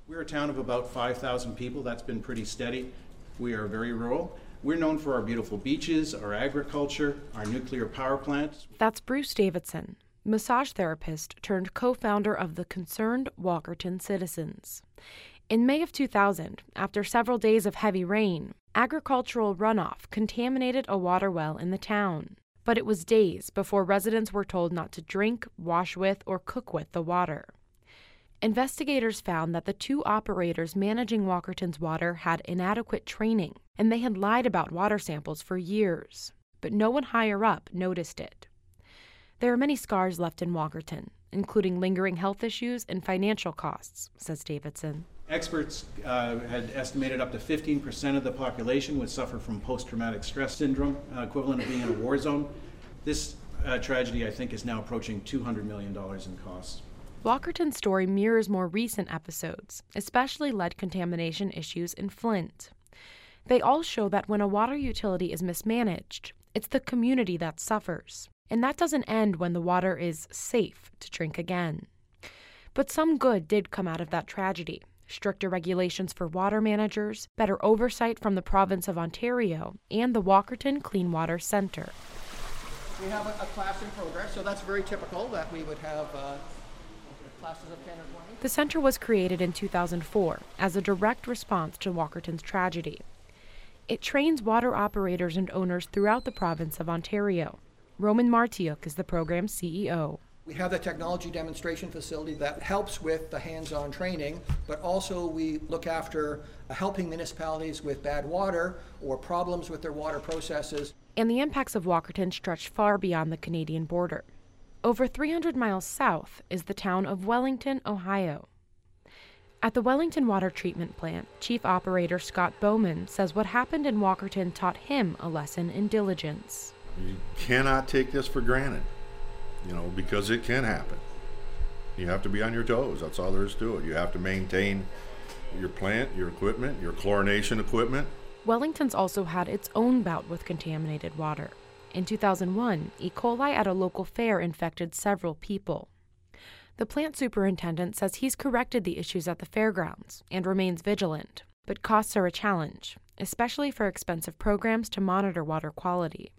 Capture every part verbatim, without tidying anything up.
We're a town of about five thousand people. That's been pretty steady. We are very rural. We're known for our beautiful beaches, our agriculture, our nuclear power plants. That's Bruce Davidson, massage therapist turned co-founder of the Concerned Walkerton Citizens. In May of two thousand, after several days of heavy rain, agricultural runoff contaminated a water well in the town. But it was days before residents were told not to drink, wash with, or cook with the water. Investigators found that the two operators managing Walkerton's water had inadequate training, and they had lied about water samples for years. But no one higher up noticed it. There are many scars left in Walkerton, including lingering health issues and financial costs, says Davidson. Experts uh, had estimated up to fifteen percent of the population would suffer from post-traumatic stress syndrome, uh, equivalent of being in a war zone. This uh, tragedy, I think, is now approaching two hundred million dollars in costs. Walkerton's story mirrors more recent episodes, especially lead contamination issues in Flint. They all show that when a water utility is mismanaged, it's the community that suffers. And that doesn't end when the water is safe to drink again. But some good did come out of that tragedy. Stricter regulations for water managers, better oversight from the province of Ontario, and the Walkerton Clean Water Centre. We have a, a class in progress, so that's very typical that we would have uh, classes of ten or twenty. The centre was created in two thousand four as a direct response to Walkerton's tragedy. It trains water operators and owners throughout the province of Ontario. Roman Martiuk is the program's C E O. We have the technology demonstration facility that helps with the hands-on training, but also we look after uh, helping municipalities with bad water or problems with their water processes. And the impacts of Walkerton stretch far beyond the Canadian border. Over three hundred miles south is the town of Wellington, Ohio. At the Wellington Water Treatment Plant, Chief Operator Scott Bowman says what happened in Walkerton taught him a lesson in diligence. You cannot take this for granted, you know, because it can happen. You have to be on your toes. That's all there is to it. You have to maintain your plant, your equipment, your chlorination equipment. Wellington's also had its own bout with contaminated water. In two thousand one, E. coli at a local fair infected several people. The plant superintendent says he's corrected the issues at the fairgrounds and remains vigilant. But costs are a challenge, especially for expensive programs to monitor water quality.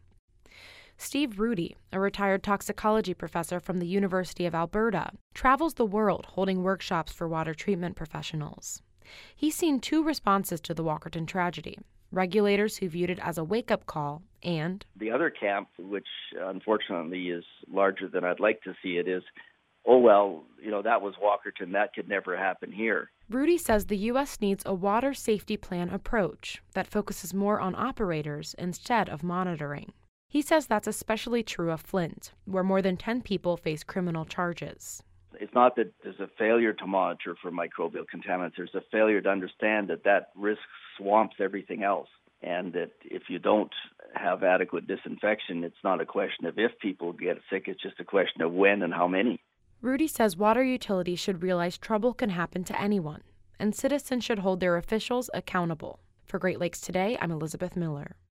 Steve Rudy, a retired toxicology professor from the University of Alberta, travels the world holding workshops for water treatment professionals. He's seen two responses to the Walkerton tragedy: regulators who viewed it as a wake-up call, and the other camp, which unfortunately is larger than I'd like to see it, is, oh, well, you know, that was Walkerton. That could never happen here. Rudy says the U S needs a water safety plan approach that focuses more on operators instead of monitoring. He says that's especially true of Flint, where more than ten people face criminal charges. It's not that there's a failure to monitor for microbial contaminants. There's a failure to understand that that risk swamps everything else, and that if you don't have adequate disinfection, it's not a question of if people get sick, it's just a question of when and how many. Rudy says water utilities should realize trouble can happen to anyone, and citizens should hold their officials accountable. For Great Lakes Today, I'm Elizabeth Miller.